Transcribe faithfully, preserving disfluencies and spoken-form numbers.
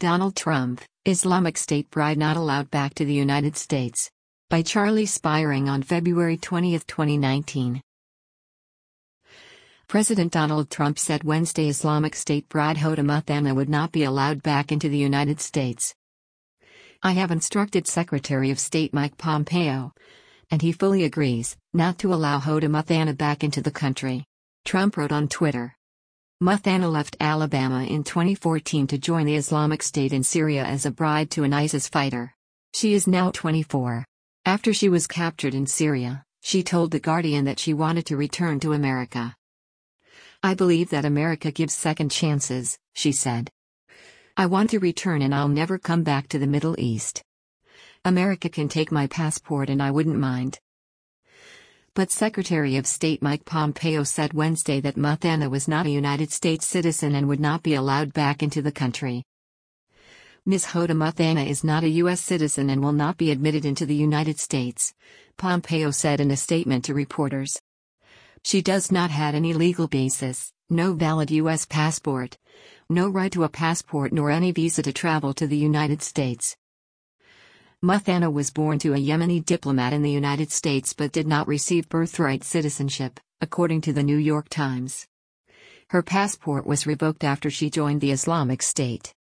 Donald Trump, Islamic State bride not allowed back to the United States. By Charlie Spiring on February twentieth, twenty nineteen. President Donald Trump said Wednesday Islamic State bride Hoda Muthana would not be allowed back into the United States. "I have instructed Secretary of State Mike Pompeo, and he fully agrees, not to allow Hoda Muthana back into the country," Trump wrote on Twitter. Muthana left Alabama in twenty fourteen to join the Islamic State in Syria as a bride to an ISIS fighter. She is now twenty-four. After she was captured in Syria, she told The Guardian that she wanted to return to America. "I believe that America gives second chances," she said. "I want to return and I'll never come back to the Middle East. America can take my passport and I wouldn't mind." But Secretary of State Mike Pompeo said Wednesday that Muthana was not a United States citizen and would not be allowed back into the country. "Miz Hoda Muthana is not a U S citizen and will not be admitted into the United States," Pompeo said in a statement to reporters. "She does not have any legal basis, no valid U S passport, no right to a passport nor any visa to travel to the United States." Muthana was born to a Yemeni diplomat in the United States but did not receive birthright citizenship, according to the New York Times. Her passport was revoked after she joined the Islamic State.